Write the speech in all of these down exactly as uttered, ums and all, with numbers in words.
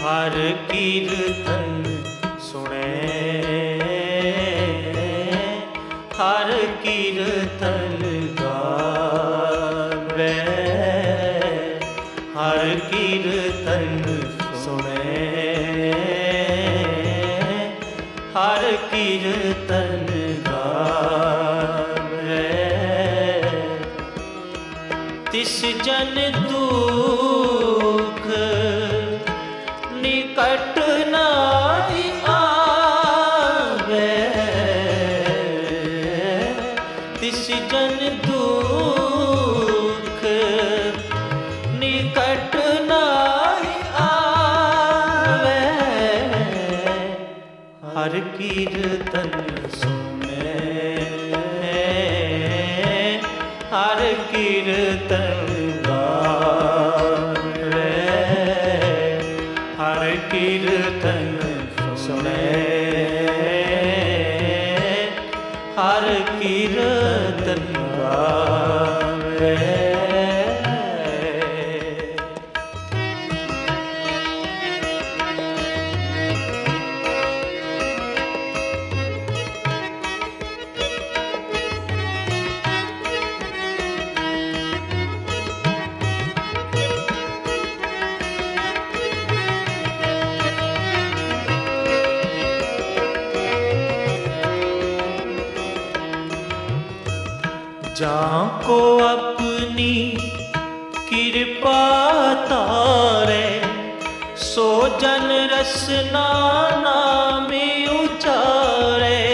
हर कीर्तन सुने, हर कीर्तन गावे, हर कीर्तन सुने, हर कीर्तन गावे। तिस जन दुख निकट नाहि आवे, तिस जन दुख निकट नाहि आवे। हर कीर्तन सुने, हर कीर्तन गावे, हर कीर्तन सुने, हर कीर्तन गावे। जाको अपनी कृपा तारे, सो जन रसना नाम उचारे।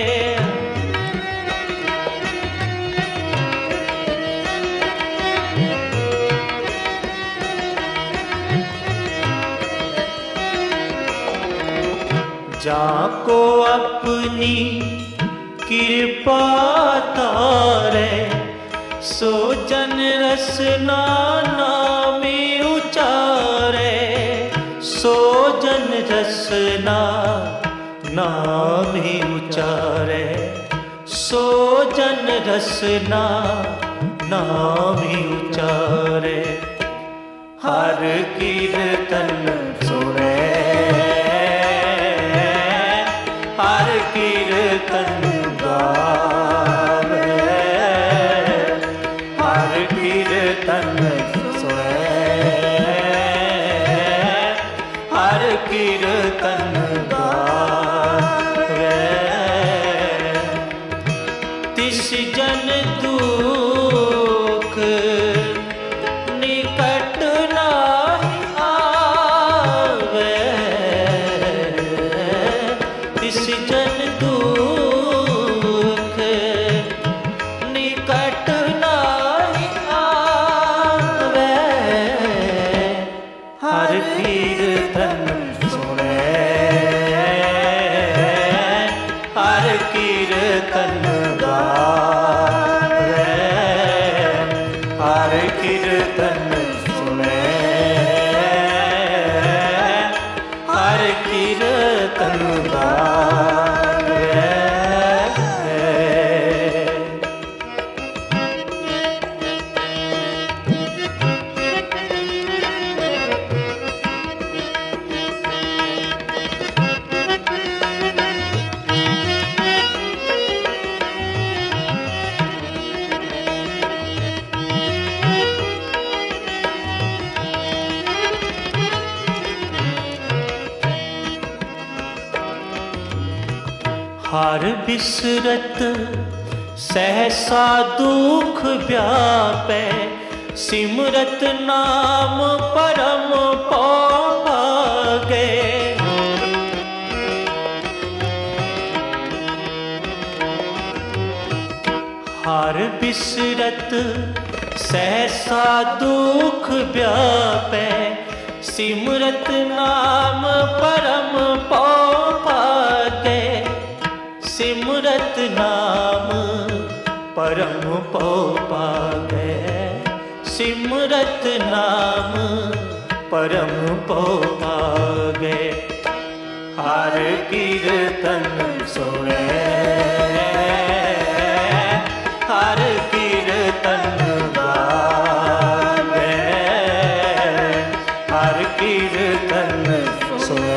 जाको अपनी कृपा तारे, सो जन रसना नाम उचारे, सो जन रसना नाम उचारे, सो जन रसना नाम उचारे। हर कीर्तन सुने, हर कीर्तन गावे, हर कीर्तन सुने, हर कीर्तन गावे। तिस जन दुख निकट नाहि आवे, तिस जन दुख निकट नाहि आवे। हर कीर्तन सुने, हर कीर्तन गावे, हर कीर्तन सुने, हर कीर्तन गावे। हर बिसरत सहसा दुख व्यापै, सिमरत नाम परम पागे। हर बिसरत सहसा दुख व्यापै, सिमरत नाम परम पागे। सिमरत नाम परम पागे, सिमरत नाम परम पागे। हर कीर्तन सुने, हर कीर्तन गावे, हर कीर्तन सुने,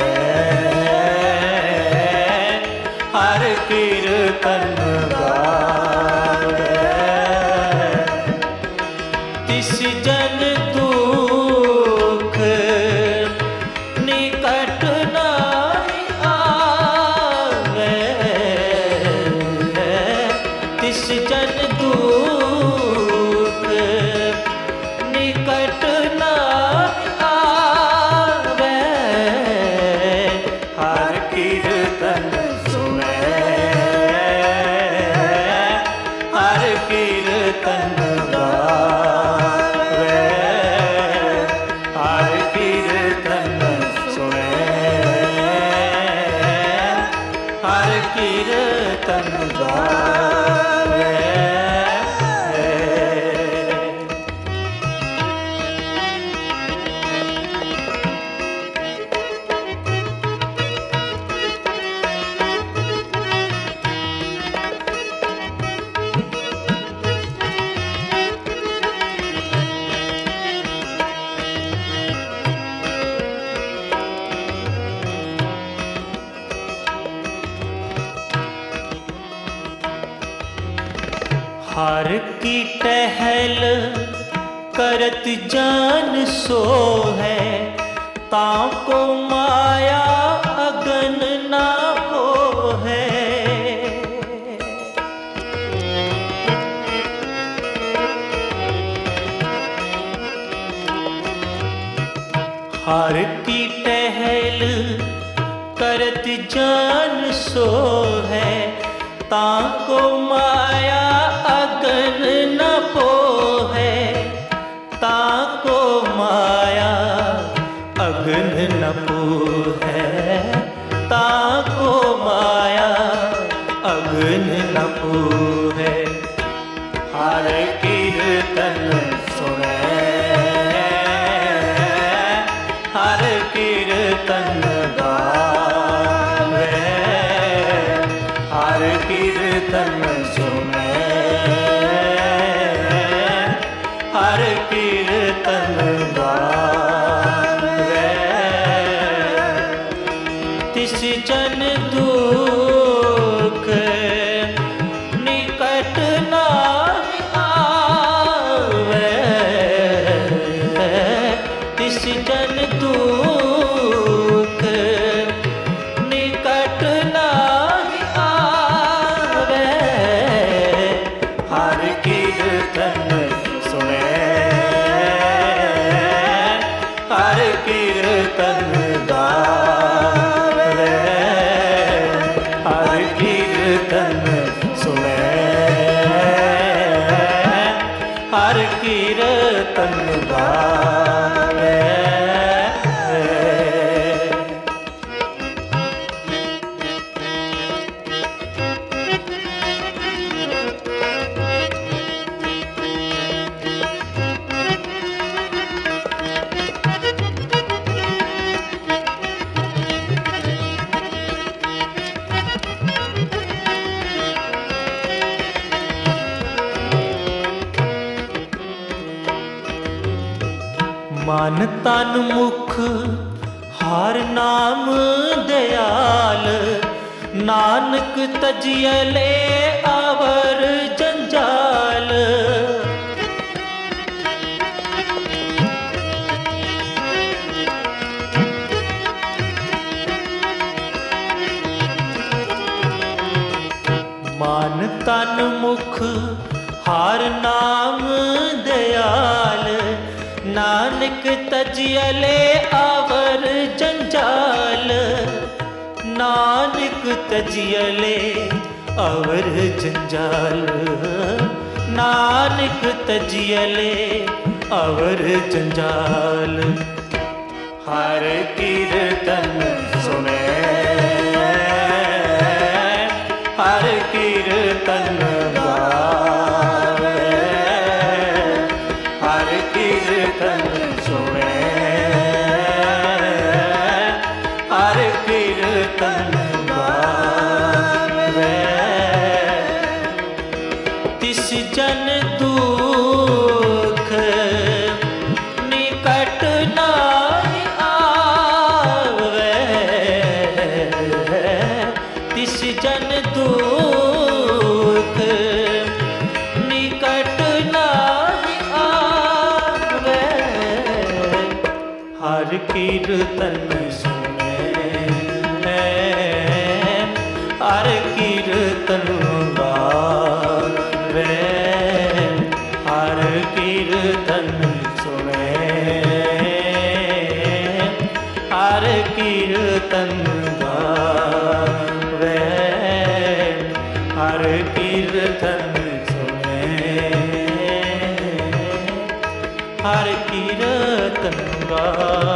जन दुख निकट नाहि आवे, तिस जन दुख निकट नाहि आवे। हर कीर्तन सुने, हर कीर्तन हर की टहल करत जान सो है, ताको माया अगन ना हो है। हर की टहल करत जान सो है, ताको माया अगन न पोहे, ताको माया अगन न पोहे, ताको माया अगन न पोहे। हर कीर्तन सुने, हर कीर्तन गावे, हर कीर्तन सुने, हर कीर्तन गावे। तिस जन दुख निकट नाहि आवे, तिस जन दुख निकट नाहि आवे। हर कीर्तन सुने, हर कीर्तन गावे, हर कीर्तन सुने, हर कीर्तन गावे। मन तन मुख हर नाम दयाल, नानक तजियले अवर जंजाल। मन तन मुख हर नाम दयाल, नानक तजियले अवर जंजाल, नानक तजियले अवर जंजाल, नानक तजियले अवर जंजाल। हर कीर्तन सुने, हर कीर्तन गावे, हर कीर्तन सुने, हर कीर्तन गावे। तिस जन दुख निकट नाहि आवे, तिस जन दुख निकट नाहि आवे। हर कीर्तन सुने, हर कीर्तन गावे, हर कीर्तन सुने, हर कीर्तन गावे, हर कीर्तन सुने, हर कीर्तन गावे।